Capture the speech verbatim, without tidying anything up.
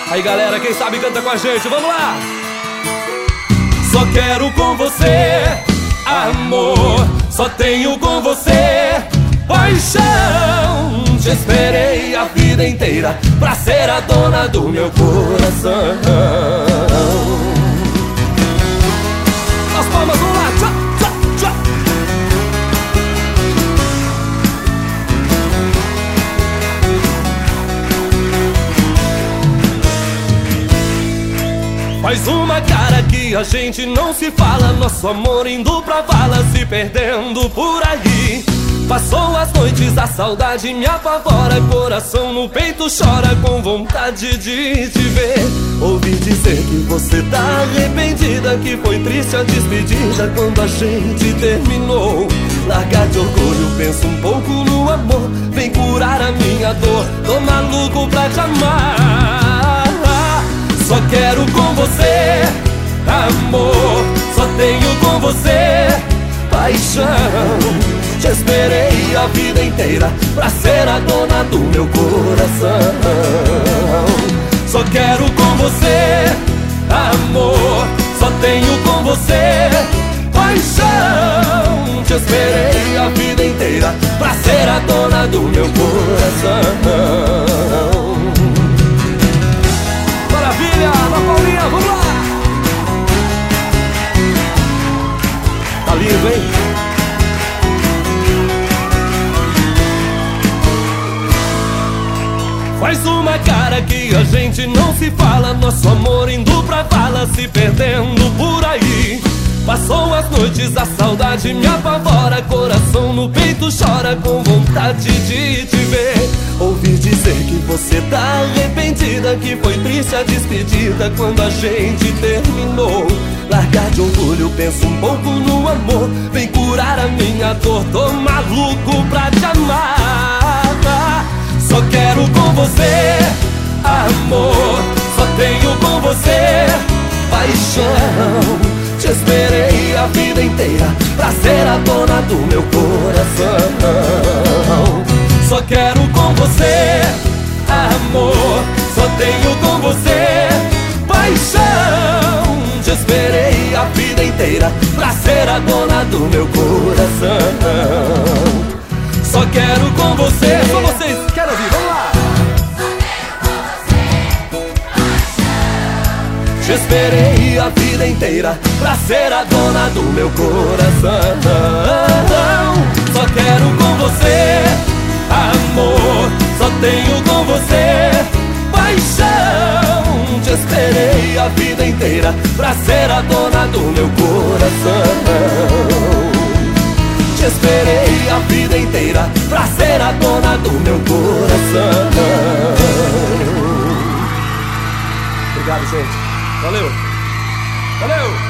Aí galera, quem sabe canta com a gente, vamos lá! Só quero com você amor, só tenho com você paixão. Te esperei a vida inteira pra ser a dona do meu coração. As palmas, vamos lá! Tchau, tchau, tchau. Faz uma cara que a gente não se fala, nosso amor indo pra vala, se perdendo por aí. Passou as noites, a saudade me apavora, coração no peito chora com vontade de te ver. Ouvi dizer que você tá arrependida, que foi triste a despedida quando a gente terminou. Largar de orgulho, penso um pouco no amor, vem curar a minha dor, tô maluco pra te amar. Só quero com você amor, só tenho com você paixão. Te esperei a vida inteira pra ser a dona do meu coração. Só quero com você amor, só tenho com você paixão. Te esperei a vida inteira pra ser a dona do meu coração. Maravilha, Ana Paulinha, vamos lá! Tá lindo, hein? Faz uma cara que a gente não se fala, nosso amor indo pra vala, se perdendo por aí. Passou as noites, a saudade me apavora, coração no peito chora com vontade de te ver. Ouvi dizer que você tá arrependida, que foi triste a despedida quando a gente terminou. Largar de orgulho, penso um pouco no amor, vem curar a minha dor, tô maluco pra te amar. Só quero com você amor, só tenho com você paixão. Te esperei a vida inteira pra ser a dona do meu coração. Só quero com você amor, só tenho com você paixão. Te esperei a vida inteira pra ser a dona do meu coração. Só quero com você, só vocês, quero ouvir, vamos lá! Te esperei a vida inteira pra ser a dona do meu coração. Só quero com você amor, só tenho com você paixão. Te esperei a vida inteira pra ser a dona do meu coração. Te esperei a vida inteira pra ser a dona do meu coração. Obrigado, gente. Valeu. Valeu.